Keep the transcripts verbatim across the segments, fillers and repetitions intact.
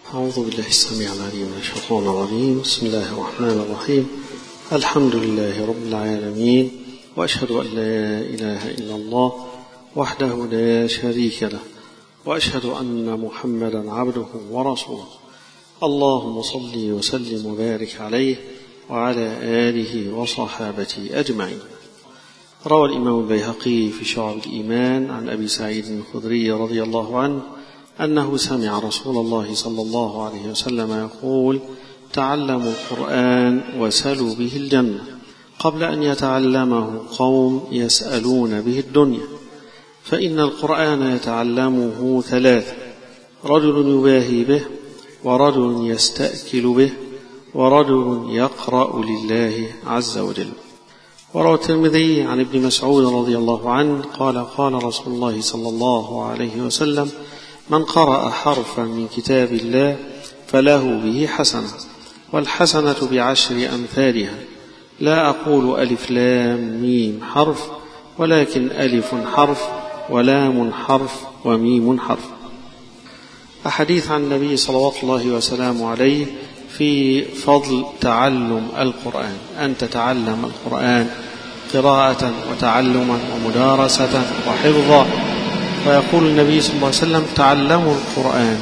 أعوذ بالله السميع العليم من الشيطان الرجيم. بسم الله الرحمن الرحيم. الحمد لله رب العالمين، وأشهد أن لا إله إلا الله وحده لا شريك له، وأشهد أن محمدا عبده ورسوله. اللهم صل وسلم وبارك عليه وعلى آله وصحابته أجمعين. روى الإمام البيهقي في شعب الإيمان عن أبي سعيد الخدري رضي الله عنه أنه سمع رسول الله صلى الله عليه وسلم يقول: تعلموا القرآن وسلوا به الجنة، قبل أن يتعلمه قوم يسألون به الدنيا، فإن القرآن يتعلمه ثلاثة: رجل يباهي به، ورجل يستأكل به، ورجل يقرأ لله عز وجل. وروى الترمذي عن ابن مسعود رضي الله عنه قال: قال رسول الله صلى الله عليه وسلم: من قرأ حرفا من كتاب الله فله به حسنة، والحسنة بعشر أمثالها، لا أقول ألف لام ميم حرف، ولكن ألف حرف ولام حرف وميم حرف. أحاديث عن النبي صلوات الله وسلامه عليه في فضل تعلم القرآن، أن تتعلم القرآن قراءة وتعلما ومدارسة وحفظا. فيقول النبي صلى الله عليه وسلم: تعلموا القرآن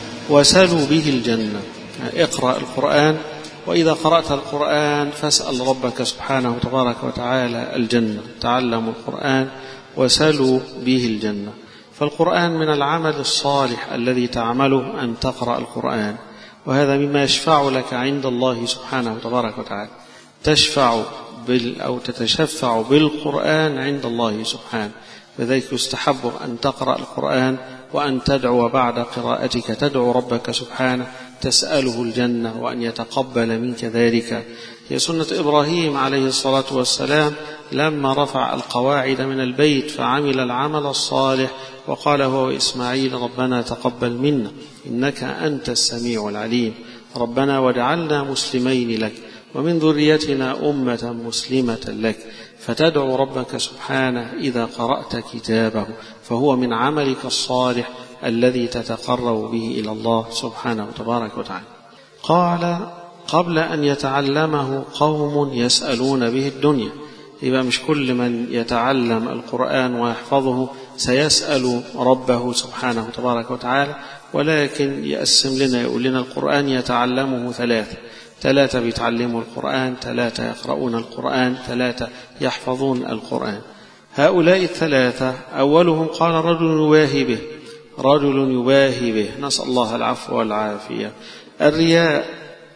وسلوا به الجنة. يعني اقرأ القرآن، وإذا قرأت القرآن فاسأل ربك سبحانه تبارك وتعالى الجنة. تعلموا القرآن وسلوا به الجنة. فالقرآن من العمل الصالح الذي تعمله أن تقرأ القرآن، وهذا مما يشفع لك عند الله سبحانه تبارك وتعالى. تشفع بال أو تتشفع بالقرآن عند الله سبحانه، لذلك يستحب أن تقرأ القرآن وأن تدعو بعد قراءتك، تدعو ربك سبحانه تسأله الجنة وأن يتقبل منك ذلك. هي سنة إبراهيم عليه الصلاة والسلام لما رفع القواعد من البيت فعمل العمل الصالح وقال هو إسماعيل: ربنا تقبل منا إنك أنت السميع العليم، ربنا واجعلنا مسلمين لك ومن ذريتنا أمة مسلمة لك. فتدعو ربك سبحانه إذا قرأت كتابه، فهو من عملك الصالح الذي تتقرب به إلى الله سبحانه تبارك وتعالى. قال: قبل أن يتعلمه قوم يسألون به الدنيا. يبقى مش كل من يتعلم القرآن ويحفظه سيسأل ربه سبحانه تبارك وتعالى، ولكن يقسم لنا، يقول لنا القرآن يتعلمه ثلاثة: ثلاثة بيتعلموا القرآن، ثلاثة يقرؤون القرآن، ثلاثة يحفظون القرآن. هؤلاء الثلاثة أولهم قال: رجل يباهي به. رجل يباهي به، نسأل الله العفو والعافية. الرياء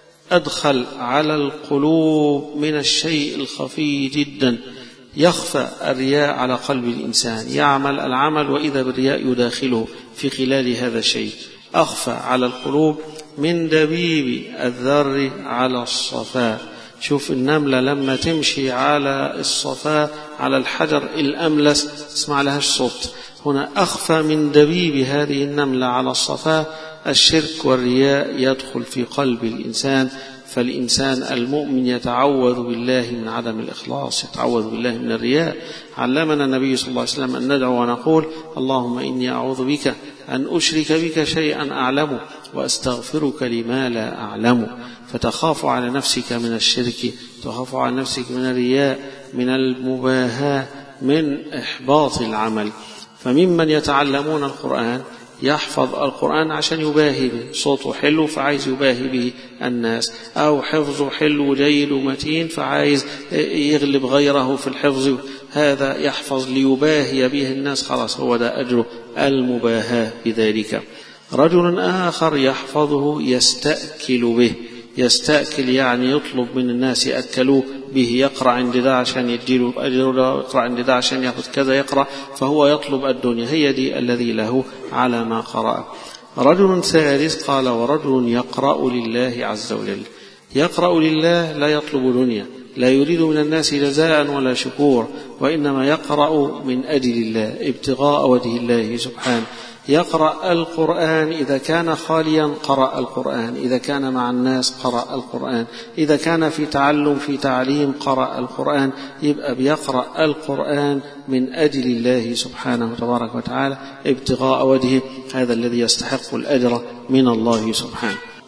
أدخل على القلوب من الشيء الخفي جدا، يخفى الرياء على قلب الإنسان، يعمل العمل وإذا بالرياء يداخله في خلال هذا الشيء. أخفى على القلوب من دبيب الذر على الصفاء. شوف النملة لما تمشي على الصفاء على الحجر الأملس اسمع لهاش صوت. هنا أخفى من دبيب هذه النملة على الصفاء الشرك والرياء يدخل في قلب الإنسان. فالإنسان المؤمن يتعوذ بالله من عدم الإخلاص، يتعوذ بالله من الرياء. علمنا النبي صلى الله عليه وسلم أن ندعو ونقول: اللهم إني أعوذ بك أن أشرك بك شيئا أعلمه وأستغفرك لما لا أعلم. فتخاف على نفسك من الشرك، تخاف على نفسك من الرياء، من المباهاة، من إحباط العمل. فممن يتعلمون القرآن يحفظ القرآن عشان يباهي به، صوته حلو فعايز يباهي به الناس، أو حفظه حلو جيد ومتين فعايز يغلب غيره في الحفظ، هذا يحفظ ليباهي به الناس، خلاص هو ده أجره المباهاة بذلك. رجل آخر يحفظه يستأكل به. يستأكل يعني يطلب من الناس يأكلوه به، يقرأ عند ده عشان يديله أجره، يقرأ عند ده عشان يأخذ كذا، يقرأ فهو يطلب الدنيا، هي دي الذي له على ما قرأ. رجل ثالث قال: ورجل يقرأ لله عز وجل. يقرأ لله لا يطلب دنيا، لا يريد من الناس جزاء ولا شكور، وإنما يقرأ من أجل الله ابتغاء وجه الله سبحانه. يقرأ القرآن، إذا كان خاليا قرأ القرآن، إذا كان مع الناس قرأ القرآن، إذا كان في تعلم في تعليم قرأ القرآن. يبقى بيقرأ القرآن من أجل الله سبحانه تبارك وتعالى ابتغاء وجهه، هذا الذي يستحق الأجر من الله سبحانه.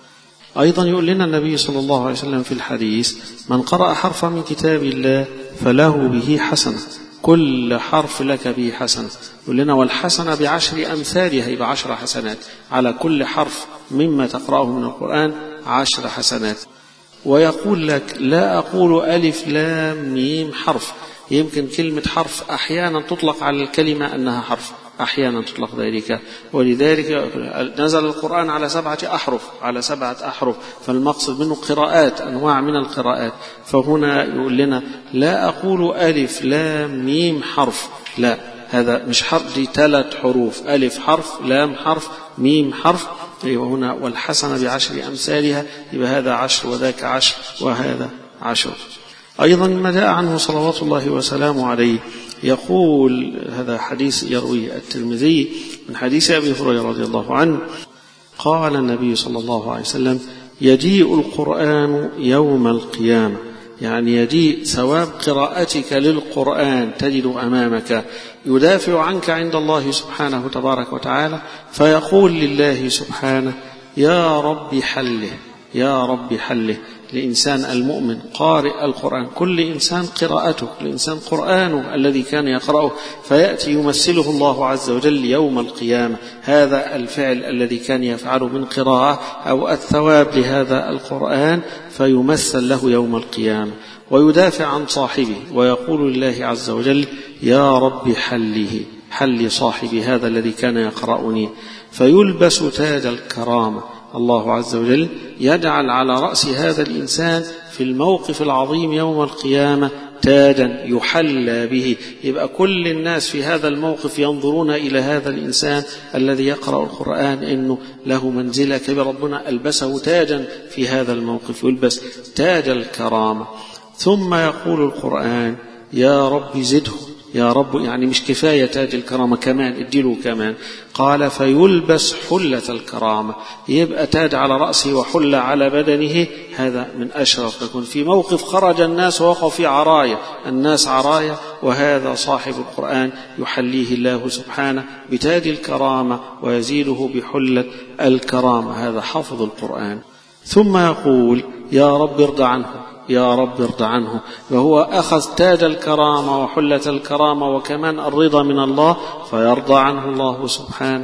أيضا يقول لنا النبي صلى الله عليه وسلم في الحديث: من قرأ حرفا من كتاب الله فله به حسنة، كل حرف لك به حسنة. يقول لنا: والحسنة بعشر أمثالها، يبقى عشر حسنات على كل حرف مما تقرأه من القرآن، عشر حسنات. ويقول لك: لا أقول ألف لام ميم حرف. يمكن كلمة حرف أحيانا تطلق على الكلمة أنها حرف، أحيانا تطلق ذلك، ولذلك نزل القرآن على سبعة أحرف على سبعة أحرف فالمقصد منه قراءات، أنواع من القراءات. فهنا يقول لنا: لا أقول ألف لام ميم حرف، لا، هذا مش حرف، دي ثلاث حروف، ألف حرف، لام حرف، ميم حرف. وهنا والحسنة بعشر أمثالها، يبقى هذا عشر وذاك عشر وهذا عشر. أيضا ما جاء عنه صلوات الله وسلامه عليه يقول، هذا حديث يرويه الترمذي من حديث أبي هريرة رضي الله عنه، قال النبي صلى الله عليه وسلم: يجيء القرآن يوم القيامة، يعني يجيء ثواب قراءتك للقرآن تجد أمامك، يدافع عنك عند الله سبحانه تبارك وتعالى، فيقول لله سبحانه: يا رب حله، يا رب حله. الإنسان المؤمن قارئ القرآن، كل إنسان قراءته، الإنسان قرآنه الذي كان يقرأه، فيأتي يمثله الله عز وجل يوم القيامة، هذا الفعل الذي كان يفعله من قراءة أو الثواب لهذا القرآن فيمثل له يوم القيامة، ويدافع عن صاحبه ويقول لله عز وجل: يا رب حله، حل صاحبي هذا الذي كان يقرأني، فيلبس تاج الكرامة. الله عز وجل يجعل على رأس هذا الإنسان في الموقف العظيم يوم القيامة تاجا يحلى به، يبقى كل الناس في هذا الموقف ينظرون إلى هذا الإنسان الذي يقرأ القرآن إنه له منزلة كبيرة، ربنا ألبسه تاجا في هذا الموقف، يلبس تاج الكرامة. ثم يقول القرآن: يا رب زده، يا رب، يعني مش كفاية تاج الكرامة، كمان اديله كمان. قال: فيلبس حلة الكرامة، يبقى تاج على رأسه وحلة على بدنه، هذا من أشرف. يكون في موقف خرج الناس ووقعوا في عرايا، الناس عرايا، وهذا صاحب القرآن يحليه الله سبحانه بتاج الكرامة ويزيده بحلة الكرامة، هذا حافظ القرآن. ثم يقول: يا رب ارضى عنه، يا رب ارضى عنه، وهو أخذ تاج الكرامة وحلة الكرامة وكمان الرضا من الله، فيرضى عنه الله سبحانه.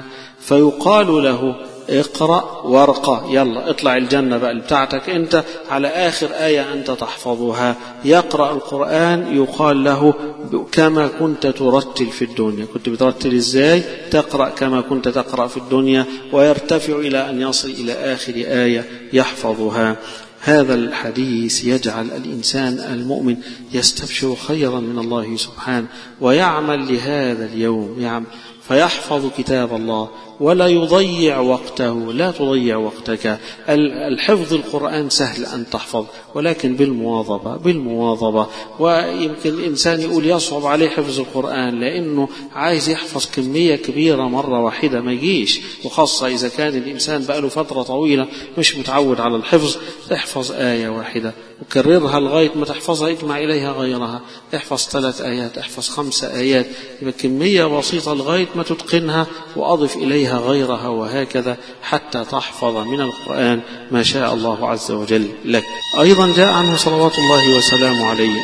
فيقال له: اقرأ وارقى، يلا اطلع الجنة بقى بتاعتك انت على آخر آية أنت تحفظها. يقرأ القرآن يقال له: كما كنت ترتل في الدنيا، كنت بترتل ازاي؟ تقرأ كما كنت تقرأ في الدنيا، ويرتفع إلى أن يصل إلى آخر آية يحفظها. هذا الحديث يجعل الإنسان المؤمن يستبشر خيرا من الله سبحانه، ويعمل لهذا اليوم، يعمل فيحفظ كتاب الله ولا يضيع وقته. لا تضيع وقتك. الحفظ القرآن سهل أن تحفظ، ولكن بالمواظبة بالمواظبة. ويمكن الإنسان يقول يصعب عليه حفظ القرآن لأنه عايز يحفظ كمية كبيرة مرة واحدة، ما يجيش، وخاصة إذا كان الإنسان بقاله فترة طويلة مش متعود على الحفظ. احفظ آية واحدة وكررها لغاية ما تحفظها، اجمع إليها غيرها، احفظ ثلاث آيات، احفظ خمس آيات، يبقى كمية بسيطة لغاية ما تتقنها، وأضف إليها غيرها، وهكذا حتى تحفظ من القرآن ما شاء الله عز وجل لك. أيضا جاء عنه صلوات الله وسلامه عليه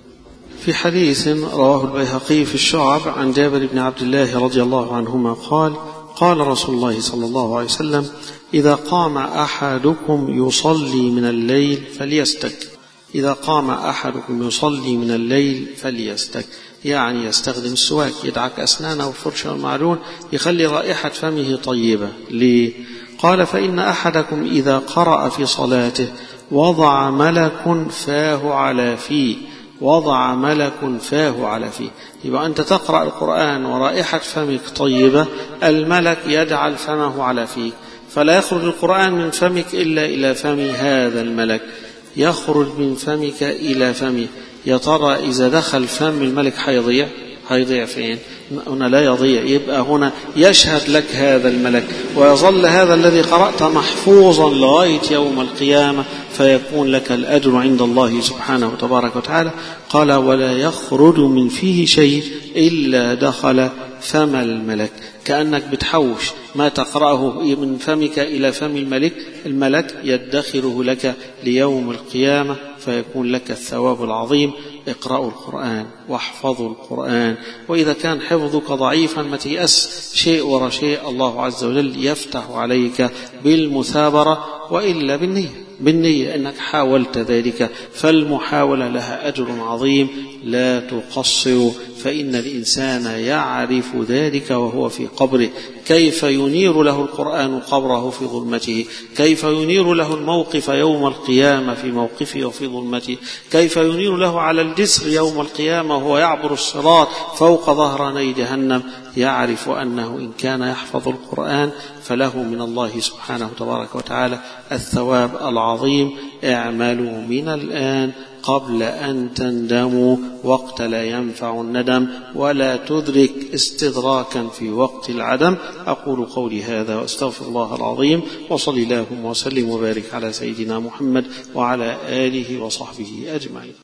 في حديث رواه البيهقي في الشعب عن جابر بن عبد الله رضي الله عنهما قال: قال رسول الله صلى الله عليه وسلم: إذا قام أحدكم يصلي من الليل فليستك، إذا قام أحدكم يصلي من الليل فليستك، يعني يستخدم السواك، يدعك أسنانه والفرشة والمعجون، يخلي رائحة فمه طيبة. ليه؟ قال: فإن أحدكم إذا قرأ في صلاته وضع ملك فاه على فيه، وضع ملك فاه على فيه. يبقى أنت تقرأ القرآن ورائحة فمك طيبة، الملك يجعل فمه على فيك، فلا يخرج القرآن من فمك إلا إلى فم هذا الملك، يخرج من فمك إلى فمه. يا ترى إذا دخل فم الملك حيضيع؟ هيضيع فين؟ هنا لا يضيع، يبقى هنا يشهد لك هذا الملك، ويظل هذا الذي قرأت محفوظا لغاية يوم القيامة، فيكون لك الأجر عند الله سبحانه وتبارك وتعالى. قال: ولا يخرج من فيه شيء إلا دخل فم الملك. كأنك بتحوش ما تقرأه من فمك إلى فم الملك الملك يدخره لك ليوم القيامة فيكون لك الثواب العظيم. اقرأوا القرآن واحفظوا القرآن، وإذا كان حفظك ضعيفا ما تيأس، شيء ورا شيء الله عز وجل يفتح عليك بالمثابرة، وإلا بالنية بالنية أنك حاولت ذلك، فالمحاولة لها أجر عظيم لا تقصر، فإن الإنسان يعرف ذلك وهو في قبره، كيف ينير له القرآن قبره في ظلمته، كيف ينير له الموقف يوم القيامة في موقفه وفي ظلمته، كيف ينير له على الجسر يوم القيامة وهو يعبر الصراط فوق ظهراني جهنم. يعرف أنه إن كان يحفظ القرآن فله من الله سبحانه تبارك وتعالى الثواب العظيم. اعملوا من الآن قبل أن تندموا، وقت لا ينفع الندم، ولا تدرك استدراكا في وقت العدم. أقول قولي هذا وأستغفر الله العظيم، وصلي اللهم وسلم وبارك على سيدنا محمد وعلى آله وصحبه أجمعين.